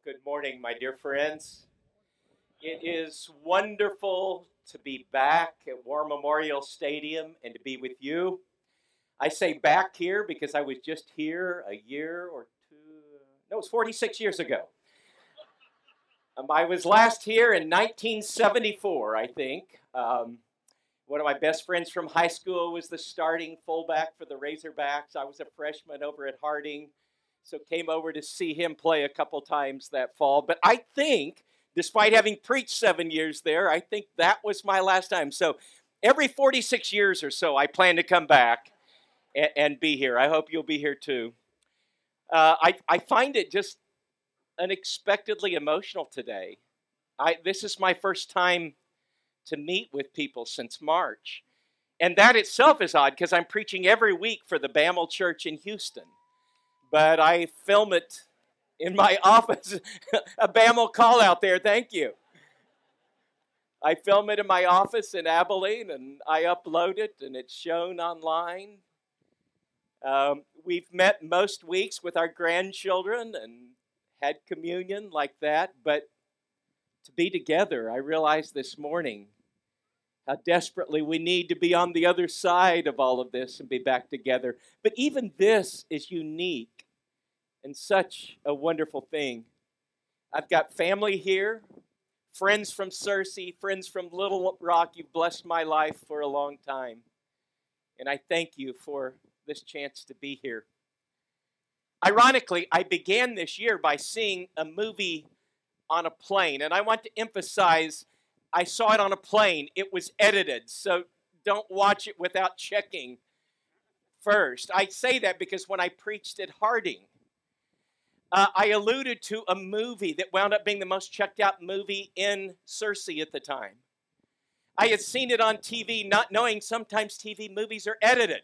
Good morning, my dear friends. It is wonderful to be back at War Memorial Stadium and to be with you. I say back here because I was just here a year or two, no, it was 46 years ago. I was last here in 1974, I think. One of my best friends from high school was the starting fullback for the Razorbacks. I was a freshman over at Harding, so came over to see him play a couple times that fall. But I think, despite having preached 7 years there, I think that was my last time. So every 46 years or so, I plan to come back and be here. I hope you'll be here too. I find it just unexpectedly emotional today. This is my first time to meet with people since March. And that itself is odd because I'm preaching every week for the Bammel Church in Houston. But I film it in my office. A Bammel call out there, thank you. I film it in my office in Abilene and I upload it and it's shown online. We've met most weeks with our grandchildren and had communion like that. But to be together, I realized this morning how desperately we need to be on the other side of all of this and be back together. But even this is unique and such a wonderful thing. I've got family here, friends from Searcy, friends from Little Rock. You've blessed my life for a long time. And I thank you for this chance to be here. Ironically, I began this year by seeing a movie on a plane. And I want to emphasize I saw it on a plane. It was edited, so don't watch it without checking first. I say that because when I preached at Harding, I alluded to a movie that wound up being the most checked out movie in Searcy at the time. I had seen it on TV, not knowing sometimes TV movies are edited.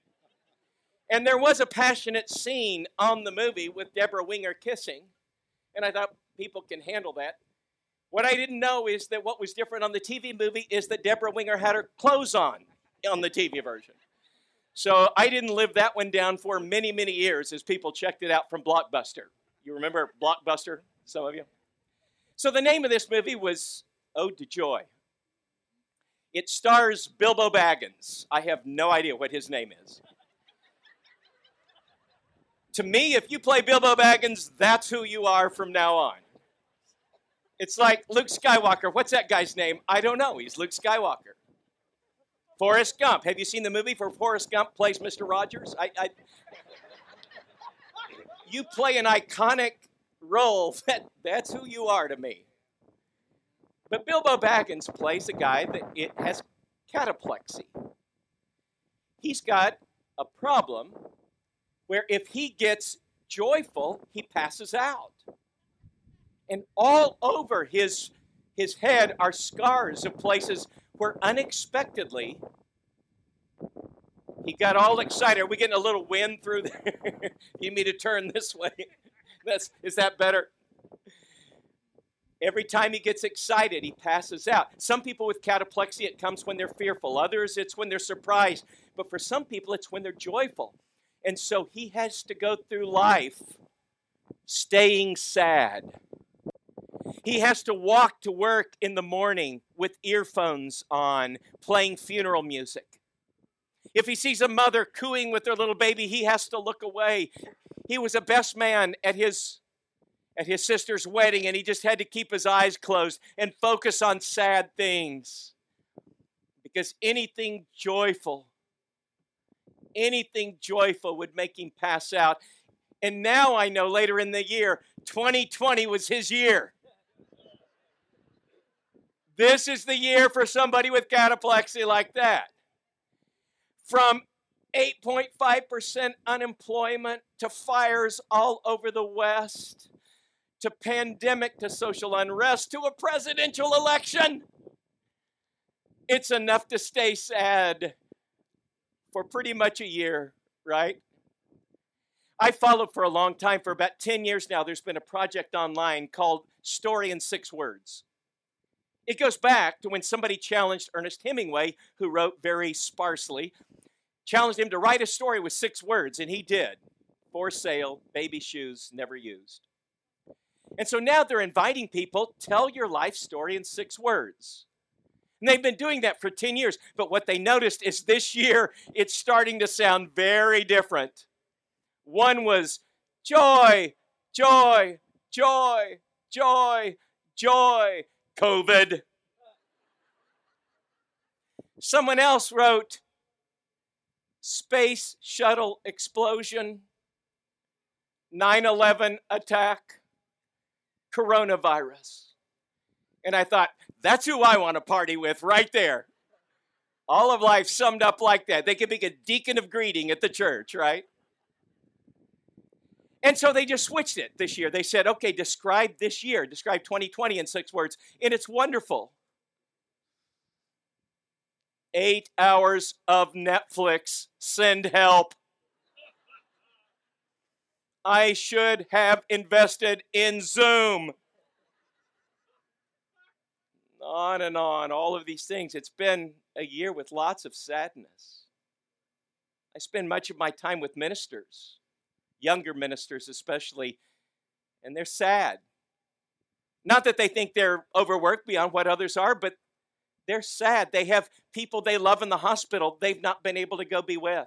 And there was a passionate scene on the movie with Deborah Winger kissing, and I thought people can handle that. What I didn't know is that what was different on the TV movie is that Deborah Winger had her clothes on the TV version. So I didn't live that one down for many, many years as people checked it out from Blockbuster. You remember Blockbuster, some of you? So the name of this movie was Ode to Joy. It stars Bilbo Baggins. I have no idea what his name is. To me, if you play Bilbo Baggins, that's who you are from now on. It's like Luke Skywalker. What's that guy's name? I don't know. He's Luke Skywalker. Forrest Gump. Have you seen the movie where Forrest Gump plays Mr. Rogers? You play an iconic role. That's who you are to me. But Bilbo Baggins plays a guy that has cataplexy. He's got a problem where if he gets joyful, he passes out. And all over his head are scars of places where unexpectedly he got all excited. Are we getting a little wind through there? You need me to turn this way? Is that better? Every time he gets excited, he passes out. Some people with cataplexy, it comes when they're fearful. Others, it's when they're surprised. But for some people, it's when they're joyful. And so he has to go through life staying sad. He has to walk to work in the morning with earphones on, playing funeral music. If he sees a mother cooing with their little baby, he has to look away. He was a best man at his sister's wedding, and he just had to keep his eyes closed and focus on sad things. Because anything joyful would make him pass out. And now I know later in the year, 2020 was his year. This is the year for somebody with cataplexy like that. From 8.5% unemployment to fires all over the West, to pandemic, to social unrest, to a presidential election. It's enough to stay sad for pretty much a year, right? I followed for a long time. For about 10 years now, there's been a project online called Story in 6 Words. It goes back to when somebody challenged Ernest Hemingway, who wrote very sparsely, challenged him to write a story with 6 words, and he did. For sale, baby shoes, never used. And so now they're inviting people, tell your life story in 6 words. And they've been doing that for 10 years. But what they noticed is this year, it's starting to sound very different. One was joy, joy, joy, joy, joy, COVID. Someone else wrote space shuttle explosion, 9/11 attack, coronavirus. And I thought, that's who I want to party with right there. All of life summed up like that. They could be a deacon of greeting at the church, right? And so they just switched it this year. They said, okay, describe this year, describe 2020 in 6 words. And it's wonderful. 8 hours of Netflix, send help. I should have invested in Zoom. On and on, all of these things. It's been a year with lots of sadness. I spend much of my time with ministers, younger ministers especially, and they're sad. Not that they think they're overworked beyond what others are, but they're sad. They have people they love in the hospital they've not been able to go be with.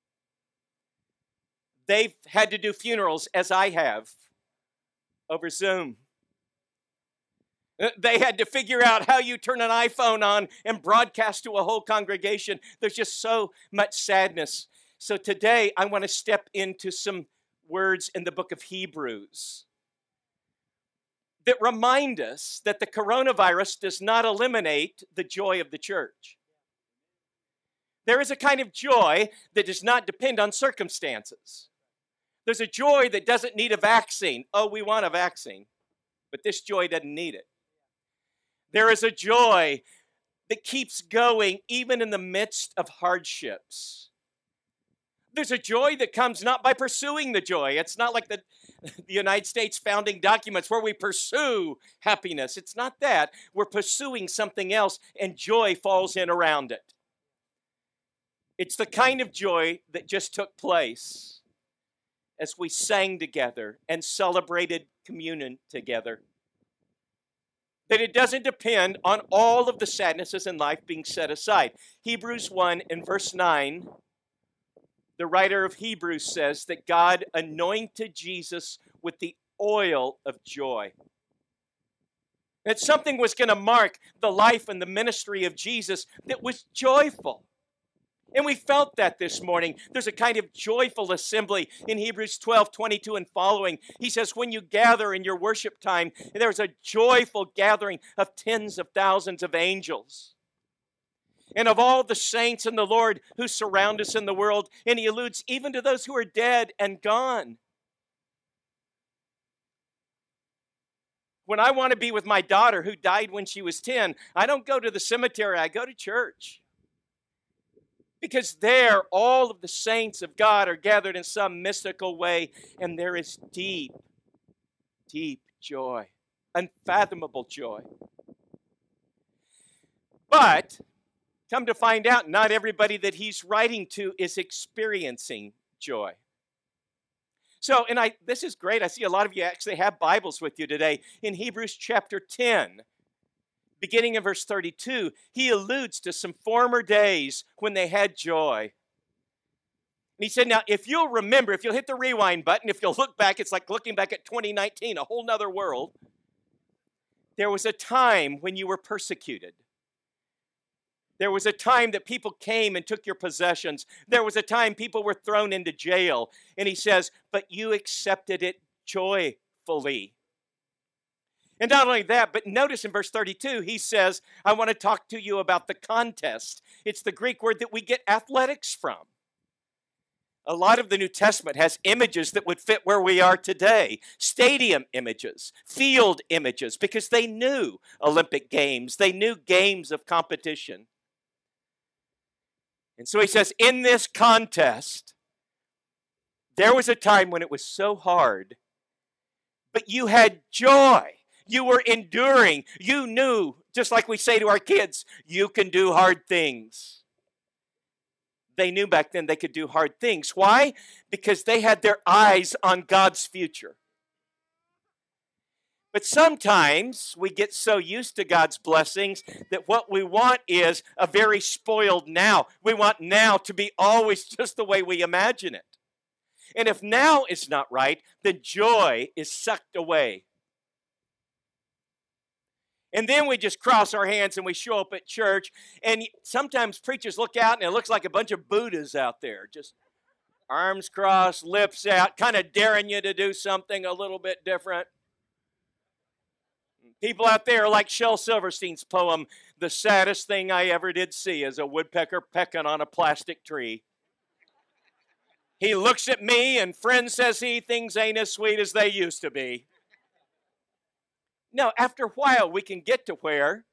They've had to do funerals, as I have, over Zoom. They had to figure out how you turn an iPhone on and broadcast to a whole congregation. There's just so much sadness. So today, I want to step into some words in the book of Hebrews that remind us that the coronavirus does not eliminate the joy of the church. There is a kind of joy that does not depend on circumstances. There's a joy that doesn't need a vaccine. Oh, we want a vaccine, but this joy doesn't need it. There is a joy that keeps going even in the midst of hardships. There's a joy that comes not by pursuing the joy. It's not like the United States founding documents where we pursue happiness. It's not that. We're pursuing something else, and joy falls in around it. It's the kind of joy that just took place as we sang together and celebrated communion together. That it doesn't depend on all of the sadnesses in life being set aside. Hebrews 1 and verse 9, the writer of Hebrews says that God anointed Jesus with the oil of joy. That something was going to mark the life and the ministry of Jesus that was joyful. And we felt that this morning. There's a kind of joyful assembly in Hebrews 12:22 and following. He says, when you gather in your worship time, there's a joyful gathering of tens of thousands of angels. And of all the saints in the Lord who surround us in the world. And he alludes even to those who are dead and gone. When I want to be with my daughter who died when she was 10, I don't go to the cemetery, I go to church. Because there, all of the saints of God are gathered in some mystical way, and there is deep, deep joy, unfathomable joy. But, come to find out, not everybody that he's writing to is experiencing joy. So, this is great. I see a lot of you actually have Bibles with you today. In Hebrews chapter 10, beginning in verse 32, he alludes to some former days when they had joy. And he said, now, if you'll remember, if you'll hit the rewind button, if you'll look back, it's like looking back at 2019, a whole nother world. There was a time when you were persecuted. There was a time that people came and took your possessions. There was a time people were thrown into jail. And he says, but you accepted it joyfully. And not only that, but notice in verse 32, he says, I want to talk to you about the contest. It's the Greek word that we get athletics from. A lot of the New Testament has images that would fit where we are today. Stadium images, field images, because they knew Olympic Games. They knew games of competition. And so he says, in this contest, there was a time when it was so hard, but you had joy. You were enduring. You knew, just like we say to our kids, you can do hard things. They knew back then they could do hard things. Why? Because they had their eyes on God's future. But sometimes we get so used to God's blessings that what we want is a very spoiled now. We want now to be always just the way we imagine it. And if now is not right, then joy is sucked away. And then we just cross our hands and we show up at church. And sometimes preachers look out and it looks like a bunch of Buddhas out there, just arms crossed, lips out, kind of daring you to do something a little bit different. People out there like Shel Silverstein's poem, "The saddest thing I ever did see is a woodpecker pecking on a plastic tree. He looks at me and friend says things ain't as sweet as they used to be." No, after a while we can get to where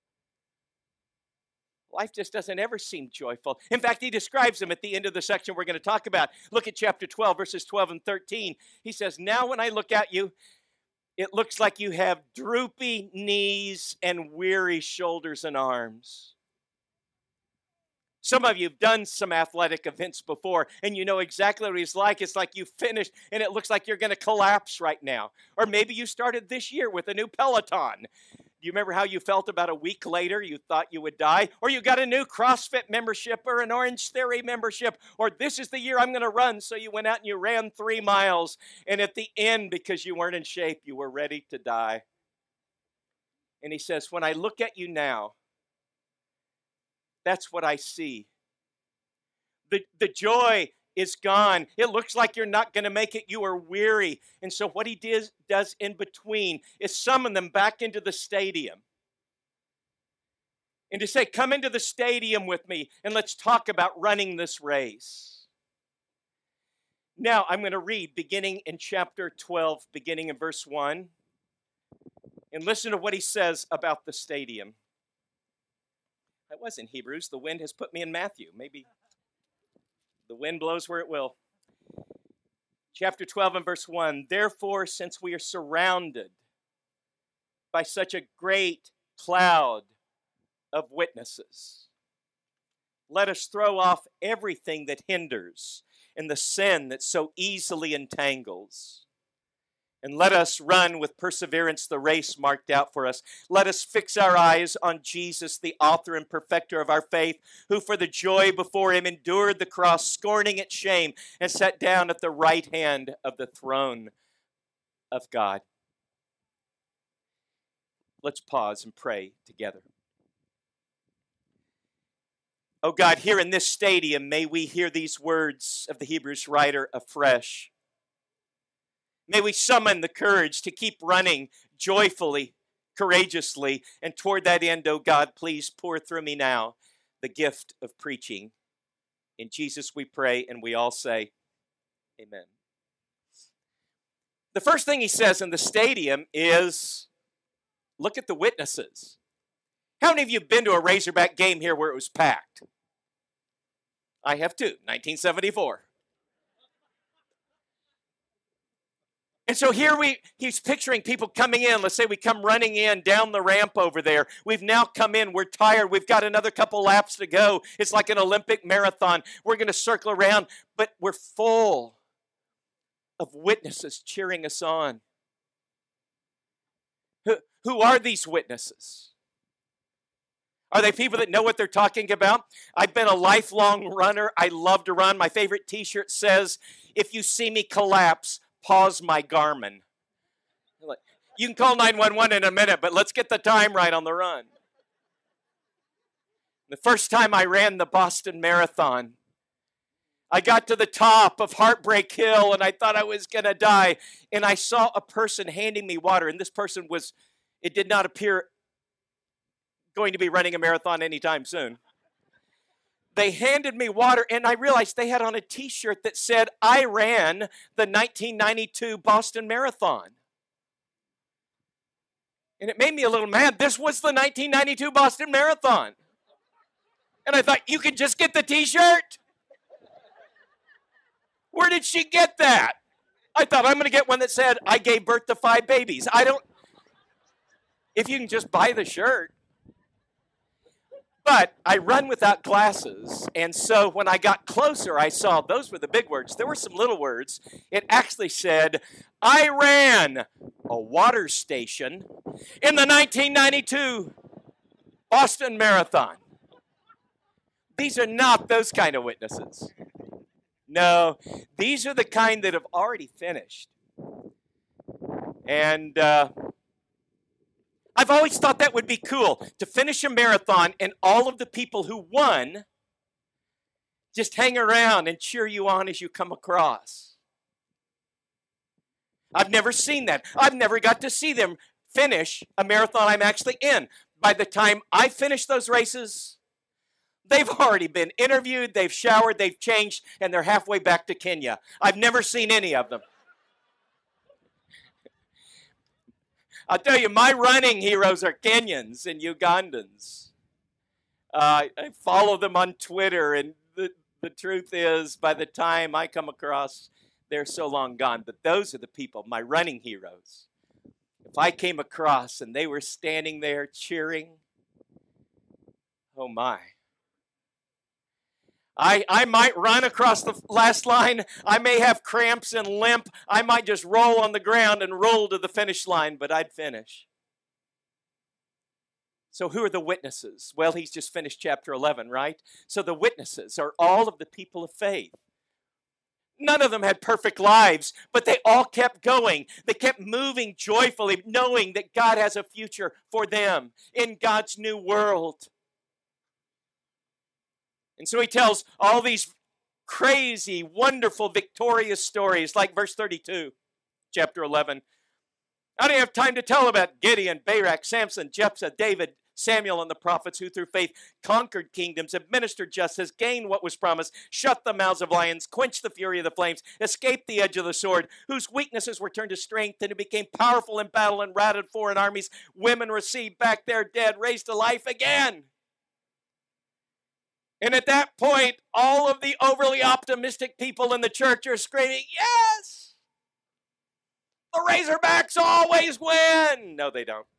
life just doesn't ever seem joyful. In fact, he describes them at the end of the section we're going to talk about. Look at chapter 12, verses 12 and 13. He says, "Now when I look at you, it looks like you have droopy knees and weary shoulders and arms." Some of you have done some athletic events before, and you know exactly what he's like. It's like you finished, and it looks like you're going to collapse right now. Or maybe you started this year with a new Peloton. Do you remember how you felt about a week later? You thought you would die. Or you got a new CrossFit membership or an Orange Theory membership. Or this is the year I'm going to run. So you went out and you ran 3 miles. And at the end, because you weren't in shape, you were ready to die. And he says, when I look at you now, that's what I see. The joy is gone. It looks like you're not going to make it. You are weary. And so what he does in between is summon them back into the stadium. And to say, come into the stadium with me and let's talk about running this race. Now I'm going to read beginning in chapter 12, beginning in verse 1. And listen to what he says about the stadium. I was in Hebrews. The wind has put me in Matthew. Maybe the wind blows where it will. Chapter 12 and verse 1. Therefore, since we are surrounded by such a great cloud of witnesses, let us throw off everything that hinders and the sin that so easily entangles. And let us run with perseverance the race marked out for us. Let us fix our eyes on Jesus, the author and perfecter of our faith, who for the joy before him endured the cross, scorning its shame, and sat down at the right hand of the throne of God. Let's pause and pray together. Oh God, here in this stadium, may we hear these words of the Hebrews writer afresh. May we summon the courage to keep running joyfully, courageously, and toward that end, oh God, please pour through me now the gift of preaching. In Jesus we pray, and we all say, amen. The first thing he says in the stadium is, look at the witnesses. How many of you have been to a Razorback game here where it was packed? I have too, 1974. And so here he's picturing people coming in. Let's say we come running in down the ramp over there. We've now come in. We're tired. We've got another couple laps to go. It's like an Olympic marathon. We're going to circle around, but we're full of witnesses cheering us on. Who are these witnesses? Are they people that know what they're talking about? I've been a lifelong runner. I love to run. My favorite t-shirt says, if you see me collapse, pause my Garmin. You can call 911 in a minute, but let's get the time right on the run. The first time I ran the Boston Marathon, I got to the top of Heartbreak Hill and I thought I was going to die. And I saw a person handing me water. And this person it did not appear going to be running a marathon anytime soon. They handed me water, and I realized they had on a t-shirt that said, I ran the 1992 Boston Marathon. And it made me a little mad. This was the 1992 Boston Marathon. And I thought, you can just get the t-shirt? Where did she get that? I thought, I'm going to get one that said, I gave birth to 5 babies. If you can just buy the shirt. But I run without glasses, and so when I got closer, I saw those were the big words. There were some little words. It actually said, I ran a water station in the 1992 Boston Marathon. These are not those kind of witnesses. No, these are the kind that have already finished. And I've always thought that would be cool, to finish a marathon and all of the people who won just hang around and cheer you on as you come across. I've never seen that. I've never got to see them finish a marathon I'm actually in. By the time I finish those races, they've already been interviewed, they've showered, they've changed, and they're halfway back to Kenya. I've never seen any of them. I'll tell you, my running heroes are Kenyans and Ugandans. I follow them on Twitter, and the truth is, by the time I come across, they're so long gone. But those are the people, my running heroes. If I came across and they were standing there cheering, oh my. I might run across the last line. I may have cramps and limp. I might just roll on the ground and roll to the finish line, but I'd finish. So who are the witnesses? Well, he's just finished chapter 11, right? So the witnesses are all of the people of faith. None of them had perfect lives, but they all kept going. They kept moving joyfully, knowing that God has a future for them in God's new world. And so he tells all these crazy, wonderful, victorious stories, like verse 32, chapter 11. I don't have time to tell about Gideon, Barak, Samson, Jephthah, David, Samuel, and the prophets who through faith conquered kingdoms, administered justice, gained what was promised, shut the mouths of lions, quenched the fury of the flames, escaped the edge of the sword, whose weaknesses were turned to strength, and who became powerful in battle and routed foreign armies. Women received back their dead, raised to life again. And at that point, all of the overly optimistic people in the church are screaming, yes! The Razorbacks always win! No, they don't.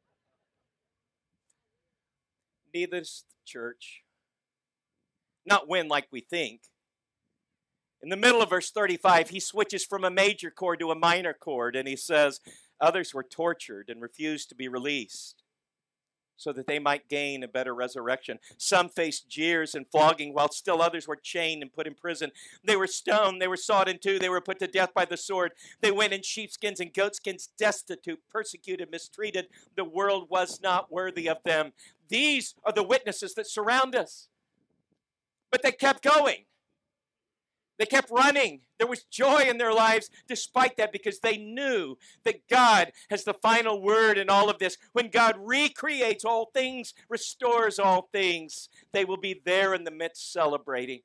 Neither does the church. Not win like we think. In the middle of verse 35, he switches from a major chord to a minor chord, and he says, others were tortured and refused to be released, so that they might gain a better resurrection. Some faced jeers and flogging, while still others were chained and put in prison. They were stoned, they were sawed in two, they were put to death by the sword. They went in sheepskins and goatskins, destitute, persecuted, mistreated. The world was not worthy of them. These are the witnesses that surround us. But they kept going. They kept running. There was joy in their lives despite that, because they knew that God has the final word in all of this. When God recreates all things, restores all things, they will be there in the midst celebrating.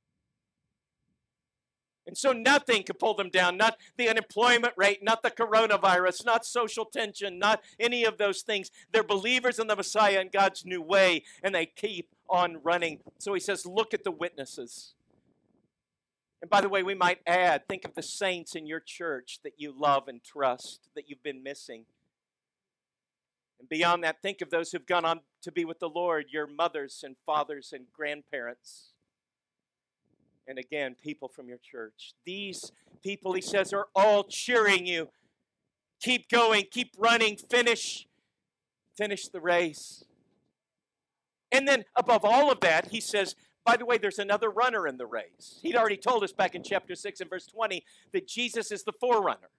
And so nothing could pull them down, not the unemployment rate, not the coronavirus, not social tension, not any of those things. They're believers in the Messiah and God's new way, and they keep on running. So he says, look at the witnesses. And by the way, we might add, think of the saints in your church that you love and trust, that you've been missing. And beyond that, think of those who've gone on to be with the Lord, your mothers and fathers and grandparents. And again, people from your church. These people, he says, are all cheering you. Keep going, keep running, finish the race. And then above all of that, he says, by the way, there's another runner in the race. He'd already told us back in chapter 6 and verse 20 that Jesus is the forerunner.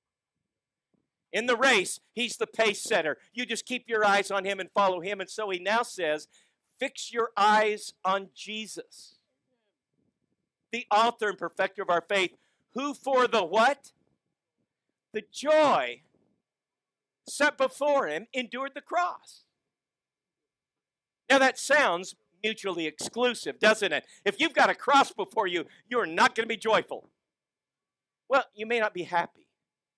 In the race, he's the pace setter. You just keep your eyes on him and follow him. And so he now says, fix your eyes on Jesus, the author and perfecter of our faith, who for the what? The joy set before him endured the cross. Now that sounds mutually exclusive, doesn't it? If you've got a cross before you, you're not going to be joyful. Well, you may not be happy,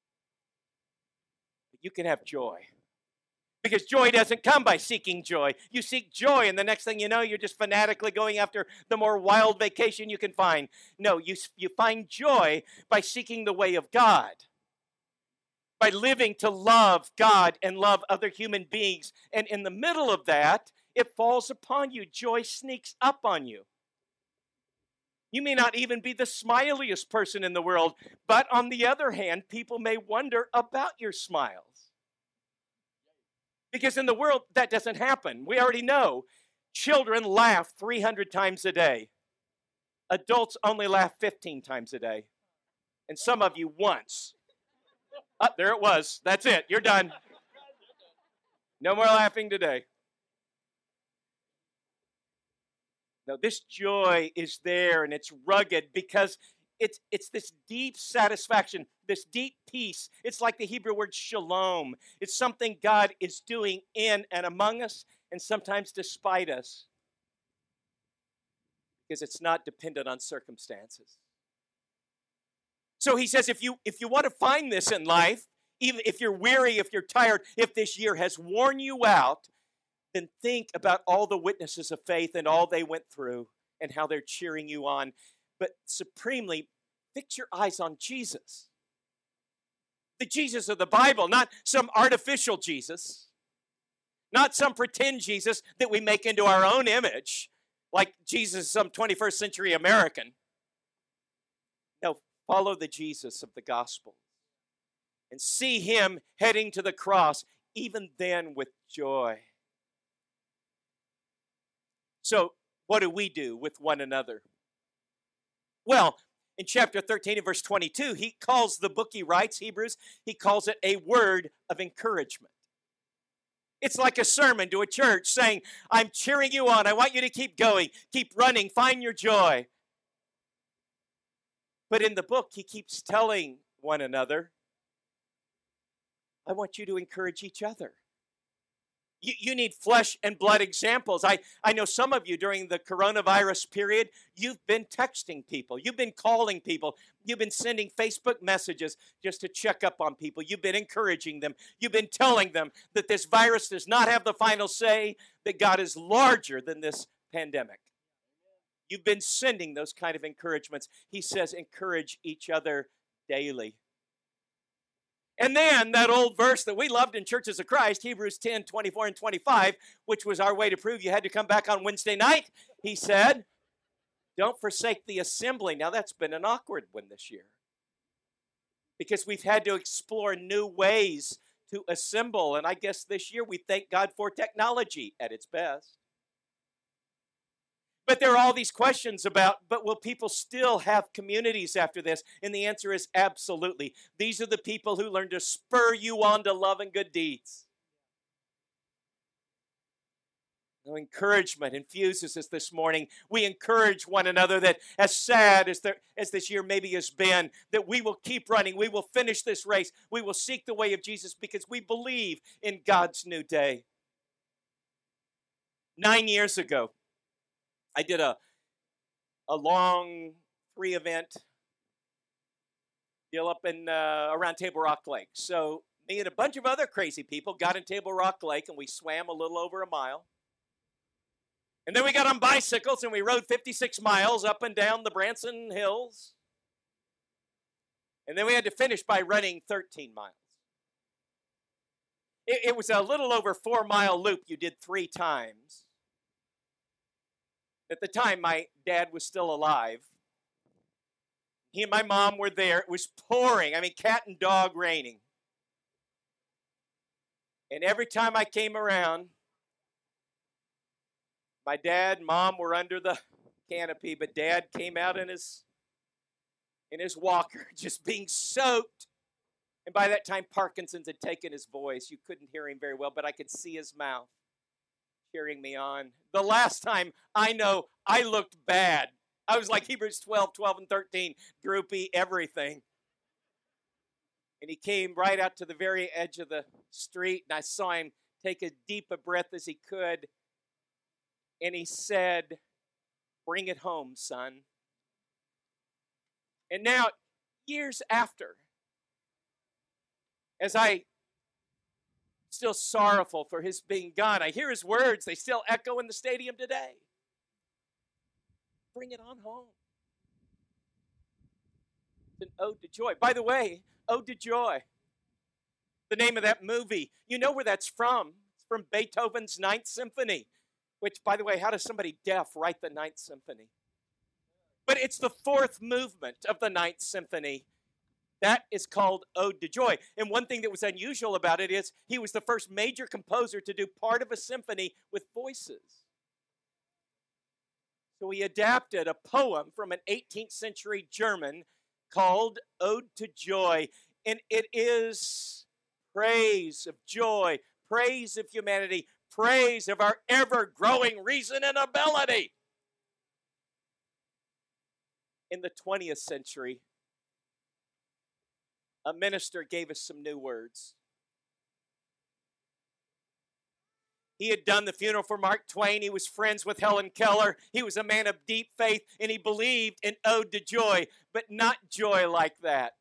but you can have joy. Because joy doesn't come by seeking joy. You seek joy, and the next thing you know, you're just fanatically going after the more wild vacation you can find. No, you find joy by seeking the way of God, by living to love God and love other human beings. And in the middle of that, it falls upon you. Joy sneaks up on you. You may not even be the smiliest person in the world, but on the other hand, people may wonder about your smiles. Because in the world, that doesn't happen. We already know children laugh 300 times a day. Adults only laugh 15 times a day. And some of you once. There it was. That's it. You're done. No more laughing today. No, this joy is there, and it's rugged because it's this deep satisfaction, this deep peace. It's like the Hebrew word shalom. It's something God is doing in and among us, and sometimes despite us, because it's not dependent on circumstances. So he says, if you want to find this in life, even if you're weary, if you're tired, if this year has worn you out, then think about all the witnesses of faith and all they went through and how they're cheering you on. But supremely, fix your eyes on Jesus. The Jesus of the Bible, not some artificial Jesus, not some pretend Jesus that we make into our own image, like Jesus, some 21st century American. No, follow the Jesus of the gospel and see him heading to the cross, even then with joy. So, what do we do with one another? Well, in chapter 13 and verse 22, he calls the book he writes, Hebrews, he calls it a word of encouragement. It's like a sermon to a church saying, I'm cheering you on. I want you to keep going, keep running, find your joy. But in the book, he keeps telling one another, I want you to encourage each other. You need flesh and blood examples. I know some of you during the coronavirus period, you've been texting people. You've been calling people. You've been sending Facebook messages just to check up on people. You've been encouraging them. You've been telling them that this virus does not have the final say, that God is larger than this pandemic. You've been sending those kind of encouragements. He says, encourage each other daily. And then that old verse that we loved in Churches of Christ, Hebrews 10, 24 and 25, which was our way to prove you had to come back on Wednesday night. He said, don't forsake the assembly. Now that's been an awkward one this year because we've had to explore new ways to assemble. And I guess this year we thank God for technology at its best. But there are all these questions about, but will people still have communities after this? And the answer is absolutely. These are the people who learn to spur you on to love and good deeds. No encouragement infuses us this morning. We encourage one another that as sad as this year maybe has been, that we will keep running. We will finish this race. We will seek the way of Jesus because we believe in God's new day. 9 years ago, I did a long 3-event deal up in around Table Rock Lake. So me and a bunch of other crazy people got in Table Rock Lake and we swam a little over a mile. And then we got on bicycles and we rode 56 miles up and down the Branson Hills. And then we had to finish by running 13 miles. It was a little over 4-mile loop you did 3 times. At the time, my dad was still alive. He and my mom were there. It was pouring. I mean, cat and dog raining. And every time I came around, my dad and mom were under the canopy, but Dad came out in his walker, just being soaked. And by that time, Parkinson's had taken his voice. You couldn't hear him very well, but I could see his mouth cheering me on. The last time I know I looked bad. I was like Hebrews 12 and 13, droopy, everything. And he came right out to the very edge of the street, and I saw him take as deep a breath as he could. And he said, bring it home, son. And now, years after, as I still sorrowful for his being gone, I hear his words. They still echo in the stadium today. Bring it on home. It's an ode to joy. By the way, Ode to Joy, the name of that movie. You know where that's from. It's from Beethoven's Ninth Symphony, which, by the way, how does somebody deaf write the Ninth Symphony? But it's the fourth movement of the Ninth Symphony. That is called Ode to Joy. And one thing that was unusual about it is he was the first major composer to do part of a symphony with voices. So he adapted a poem from an 18th century German called Ode to Joy. And it is praise of joy, praise of humanity, praise of our ever-growing reason and ability. In the 20th century, a minister gave us some new words. He had done the funeral for Mark Twain. He was friends with Helen Keller. He was a man of deep faith, and he believed in Ode to Joy, but not joy like that.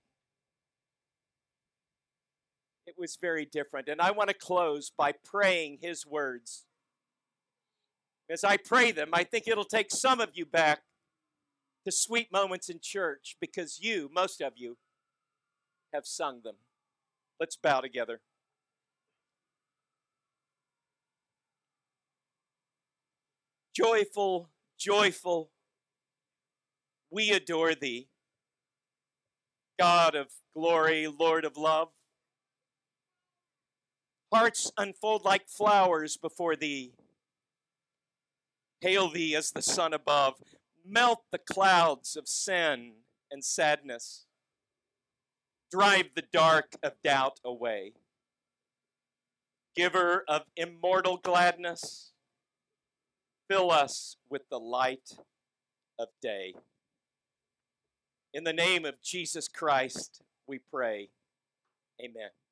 It was very different. And I want to close by praying his words. As I pray them, I think it'll take some of you back to sweet moments in church because you, most of you, have sung them. Let's bow together. Joyful, joyful, we adore thee, God of glory, Lord of love. Hearts unfold like flowers before thee. Hail thee as the sun above. Melt the clouds of sin and sadness. Drive the dark of doubt away. Giver of immortal gladness, fill us with the light of day. In the name of Jesus Christ, we pray. Amen.